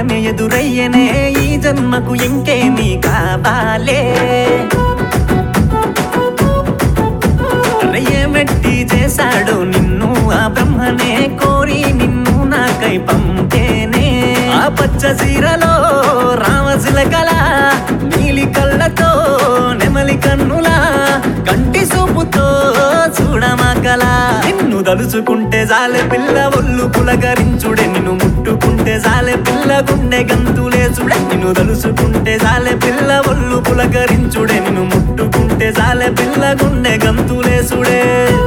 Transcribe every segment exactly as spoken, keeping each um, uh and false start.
భాగ్యమే ఎదురయ్యనే ఈ జన్మకు ఇంకేమీ కావాలే ఏమెట్టి చేశాడు నిన్ను ఆ బ్రహ్మనే కోరి నిన్ను నాకై పంపేనే ఆ పచ్చ చీరలో రామశిలకల నీలి కళ్ళతో నెమలి కన్నులా కంటి సూపుతో చూడమకల నిన్ను తలుచుకుంటే జాలే పిల్ల ఒళ్ళు పులకరించుడే నిన్ను ముట్టుకుంటే జాలే పిల్ల గుండె గంతులేసుడే నిన్ను తలుచుకుంటే జాలే పిల్ల ఒళ్ళు పులకరించుడే నిన్ను ముట్టుకుంటే జాలే పిల్ల గుండె గంతులేసుడే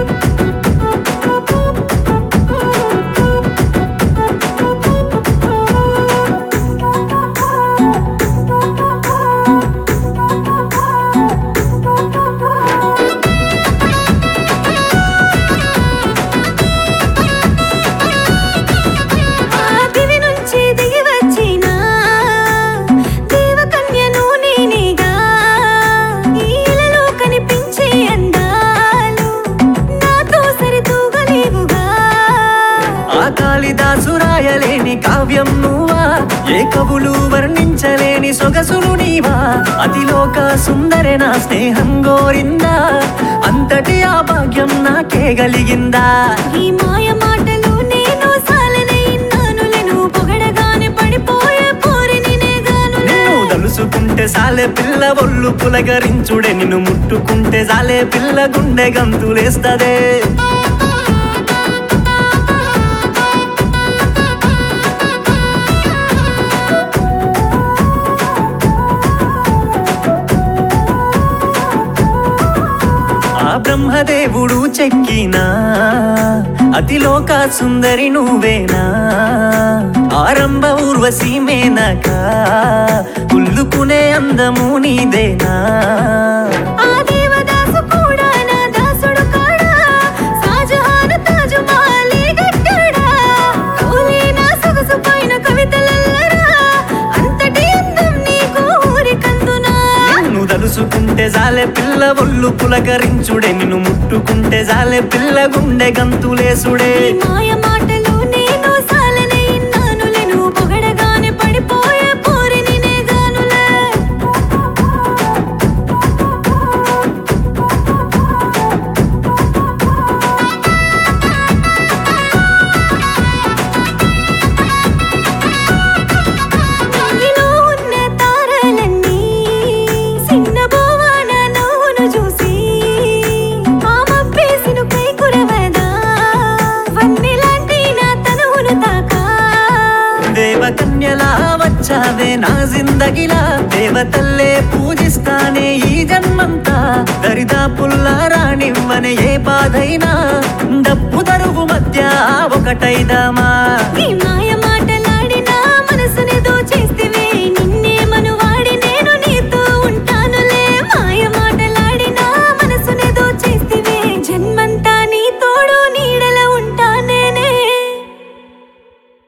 కాళిదాసురాయలేని కావ్యం నువ్వా ఏ కవులు వర్ణించలేని సొగసులు నీవా అతిలోక సుందరే నా స్నేహం గోరిందా అంతటి ఆ భాగ్యం నాకే కలిగిందా ఈ మాయ మాటలు నేను సాలనే ఇన్నానులే నువ్వు పొగడగానే పడిపోయే పోరిని నేగాను నిన్ను తలుసుకుంటే సాలే పిల్ల ఒళ్ళు పులకరించుడే నిన్ను ముట్టుకుంటే సాలే పిల్ల గుండె గంతులేస్తదే బ్రహ్మదేవుడు చెక్కినా అతిలోక సుందరి నువ్వేనా ఆరంభ ఊర్వశి మేనక కుల్లుకునే అందము నీదేనా ఆ దేవదాసు కూడా నా దాసుడు కాడా షాజహాన్ తాజ్ మహల్ కట్టాడా కౌలే నా సొగసు పైన కవితలల్లరా అంతటి అందం నీకు ఊరికందునా నిన్ను తలుసుకుంటే జాలే పిల్ల ఒళ్ళు పులకరించుడే నిన్ను ముట్టుకుంటే జాలే పిల్ల గుండె గంతులేసుడే మాయ మాటలు నేను సాలనే ఇన్నానులే నువ్వు పొగడగానే పడిపోయే పోరిని నేగానులే నీలో ఉన్న తారలన్నీ చిన్న బోవాన నవ్వును చూసి ఆ మబ్బేసిను కై కురవదా వన్నెలాంటి నా తనువును తాకా దేవకన్యలా వచ్చావే నా జిందగిలా దేవతల్లే పూజిస్తానే ఈ జన్మంతా దరిదాపుల్లా రానివ్వనే ఏ బాధైనా డప్పు తరువు మధ్య ఒకటైదామా